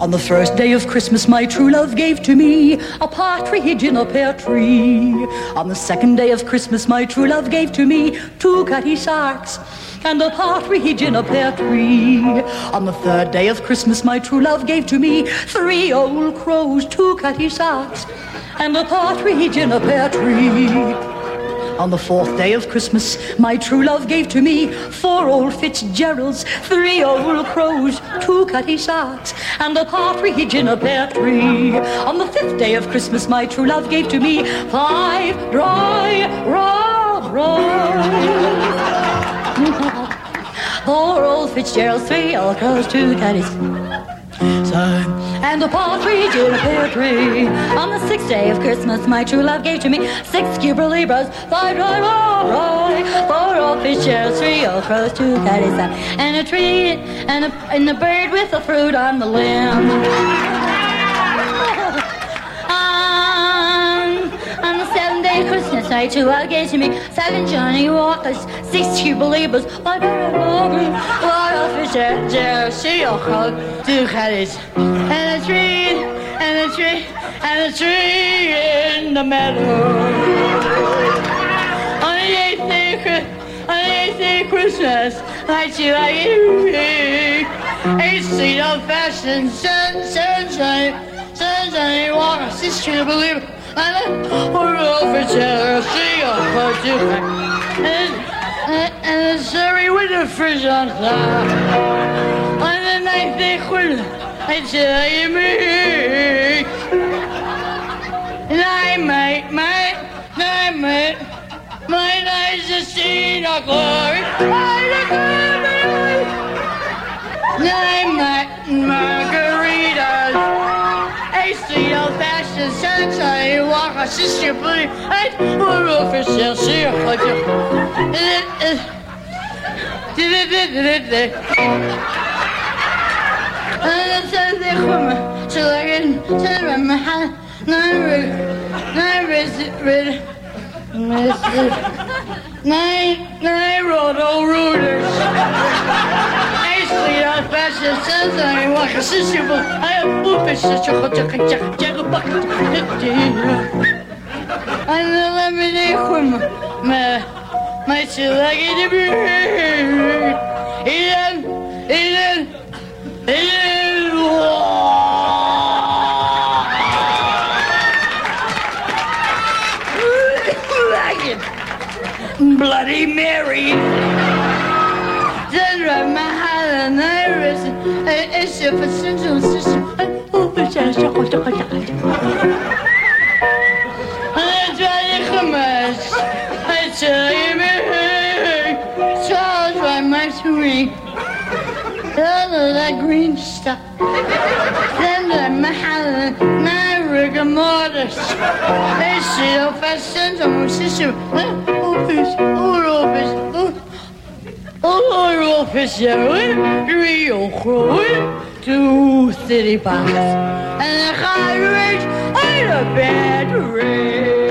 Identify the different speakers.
Speaker 1: On the first day of Christmas, my true love gave to me a partridge in a pear tree. On the second day of Christmas, my true love gave to me 2 catty sarks and a partridge in a pear tree. On the third day of Christmas, my true love gave to me 3 old crows, 2 catty sarks and a partridge in a pear tree. On the fourth day of Christmas, my true love gave to me 4 old Fitzgeralds, 3 old crows, 2 catty sarks, and a partridge in a pear tree. On the fifth day of Christmas, my true love gave to me 5 dry rabbits, 4 old Fitzgeralds, 3 old crows, 2 catty and a partridge in a pear tree. On the sixth day of Christmas, my true love gave to me 6 Cuba Libras, 5 dry, 4 old Fitzgeralds, 3 old crows, 2 catties, and a tree, and a bird with a fruit on the limb. On the seventh day of Christmas, my true love gave to me 7 Johnny Walkers, 6 Cuba Libras, 5 old Fitzgeralds, 3 old crows, 2 catties, and a tree, and a tree, and a tree in the meadow. On the eighth day of Christmas, I feel like it. 8 sweet old-fashioned sunshine, walker, 6 Cuba Libras, and a 4 old Fitzgeralds, 3 old crows, 2 catties, and a Surrey with a fridge on top. On the ninth day of Christmas, I tell you me, and I might, my eyes just see no glory. And I might, margaritas, 8 sweet old-fashioned sunshine walker, 6 Cuba Libras, and 4 old Fitzgeralds, 3 old crows, and it says they come so I can tell my hand. Nine road old rooters. 8 sweet old-fashioned sunshine walker, 6 Cuba Libras, I have boobies, such a bucket. And the lemonade come, my lucky to be. Eden. Bloody Mary. Then right my heart and iris. It's your essential system. Oh, it's just a I try to come as I tell you me. Charles by my swing. All of that green stuff. Then my hand, my rigor mortis. They see how fast sends on my sister. Oh, fish, 3 old crows, 2 city pots, and a high rage and a bad rage.